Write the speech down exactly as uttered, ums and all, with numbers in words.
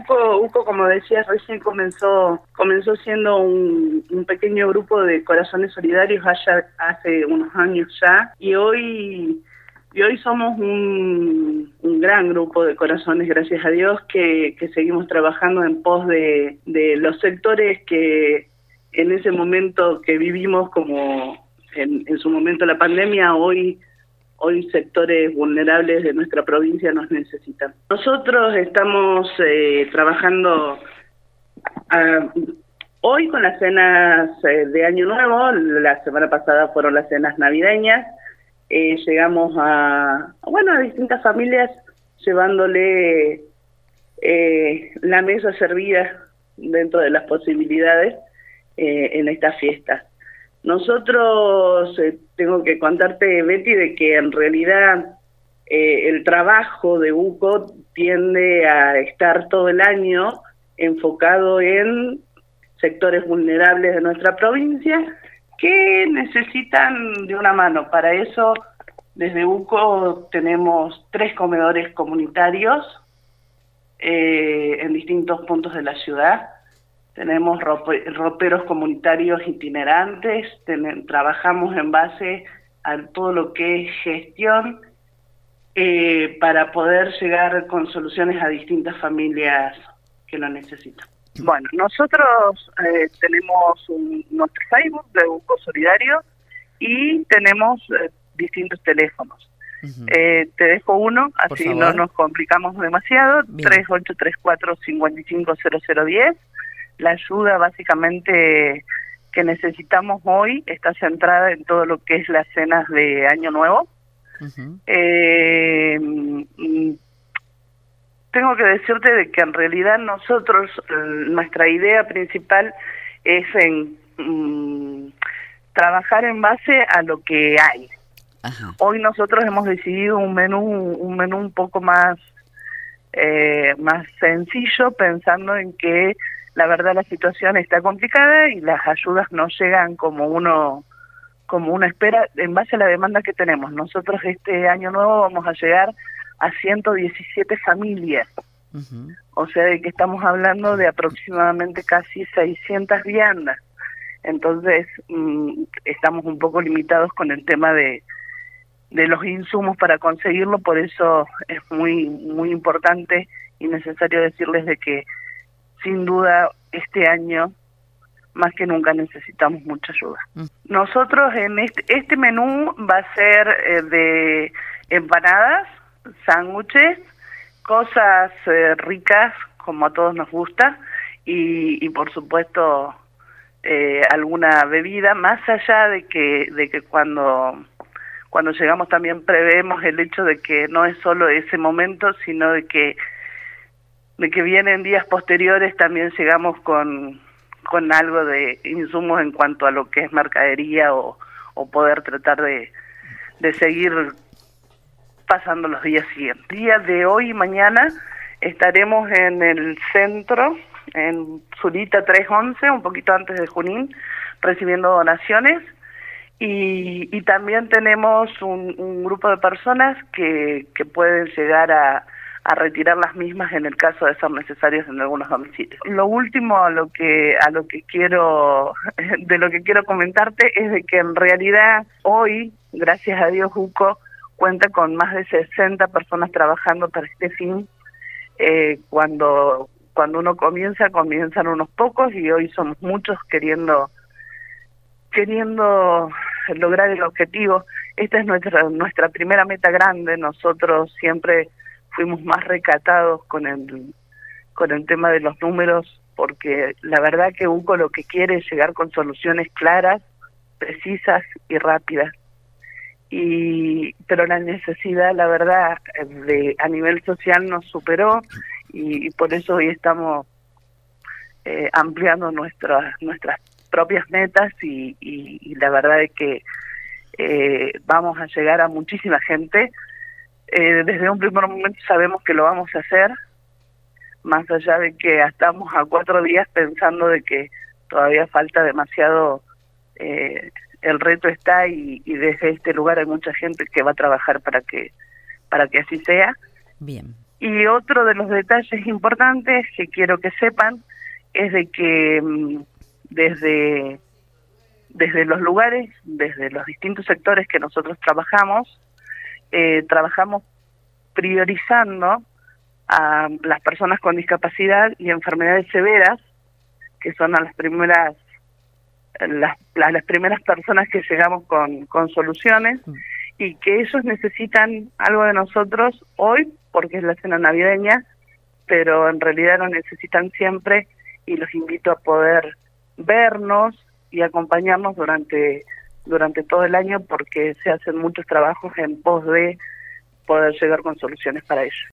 UCO, UCO, como decías, recién comenzó comenzó siendo un, un pequeño grupo de corazones solidarios allá hace unos años ya, y hoy y hoy somos un, un gran grupo de corazones, gracias a Dios, que, que seguimos trabajando en pos de, de los sectores que en ese momento que vivimos, como en, en su momento la pandemia, hoy Hoy sectores vulnerables de nuestra provincia nos necesitan. Nosotros estamos eh, trabajando uh, hoy con las cenas eh, de Año Nuevo. La semana pasada fueron las cenas navideñas. Eh, llegamos a, bueno, a distintas familias llevándole eh, la mesa servida dentro de las posibilidades eh, en estas fiestas. Nosotros, eh, tengo que contarte, Betty, de que en realidad eh, el trabajo de UCO tiende a estar todo el año enfocado en sectores vulnerables de nuestra provincia que necesitan de una mano. Para eso, desde UCO tenemos tres comedores comunitarios eh, en distintos puntos de la ciudad. Tenemos roperos comunitarios itinerantes, ten, trabajamos en base a todo lo que es gestión eh, para poder llegar con soluciones a distintas familias que lo necesitan. Bueno, nosotros eh, tenemos un, nuestro Facebook de UCO Solidario y tenemos eh, distintos teléfonos. Uh-huh. eh, te dejo uno, así no nos complicamos demasiado. Bien. tres ocho tres cuatro, cinco cinco cero cero uno cero. La ayuda básicamente que necesitamos hoy está centrada en todo lo que es las cenas de Año Nuevo. Uh-huh. eh, tengo que decirte de que en realidad nosotros, nuestra idea principal es en mm, trabajar en base a lo que hay. Uh-huh. Hoy nosotros hemos decidido un menú, un menú un poco más, eh, más sencillo, pensando en que la verdad la situación está complicada y las ayudas no llegan como uno como uno espera en base a la demanda que tenemos. Nosotros este año nuevo vamos a llegar a ciento diecisiete familias. Uh-huh. O sea, de que estamos hablando de aproximadamente casi seiscientas viandas. Entonces, mmm, estamos un poco limitados con el tema de de los insumos para conseguirlo, por eso es muy muy importante y necesario decirles de que sin duda, este año, más que nunca, necesitamos mucha ayuda. Mm. Nosotros, en este, este menú va a ser eh, de empanadas, sándwiches, cosas eh, ricas, como a todos nos gusta, y, y por supuesto, eh, alguna bebida, más allá de que, de que cuando, cuando llegamos también prevemos el hecho de que no es solo ese momento, sino de que de que vienen días posteriores, también llegamos con, con algo de insumos en cuanto a lo que es mercadería o, o poder tratar de, de seguir pasando los días siguientes. Día de hoy y mañana estaremos en el centro, en Zurita trescientos once, un poquito antes de Junín, recibiendo donaciones. Y, y también tenemos un, un grupo de personas que, que pueden llegar a a retirar las mismas en el caso de ser necesarios en algunos domicilios. Lo último a lo que a lo que quiero de lo que quiero comentarte es de que en realidad hoy, gracias a Dios, UCO cuenta con más de sesenta personas trabajando para este fin. Eh, cuando cuando uno comienza, comienzan unos pocos y hoy somos muchos queriendo queriendo lograr el objetivo. Esta es nuestra nuestra primera meta grande. Nosotros siempre fuimos más recatados con el con el tema de los números, porque la verdad que UCO lo que quiere es llegar con soluciones claras, precisas y rápidas. Y pero la necesidad, la verdad, de a nivel social nos superó y, y por eso hoy estamos eh, ampliando nuestras nuestras propias metas y, y, y la verdad es que eh, vamos a llegar a muchísima gente. Eh, desde un primer momento sabemos que lo vamos a hacer, más allá de que estamos a cuatro días pensando de que todavía falta demasiado, eh, el reto está y, y desde este lugar hay mucha gente que va a trabajar para que para que así sea. Bien. Y otro de los detalles importantes que quiero que sepan es de que desde, desde los lugares, desde los distintos sectores que nosotros trabajamos, eh, trabajamos priorizando a las personas con discapacidad y enfermedades severas, que son a las primeras las, las, las primeras personas que llegamos con, con soluciones, y que ellos necesitan algo de nosotros hoy porque es la cena navideña, pero en realidad lo necesitan siempre, y los invito a poder vernos y acompañarnos durante durante todo el año, porque se hacen muchos trabajos en pos de poder llegar con soluciones para ellos.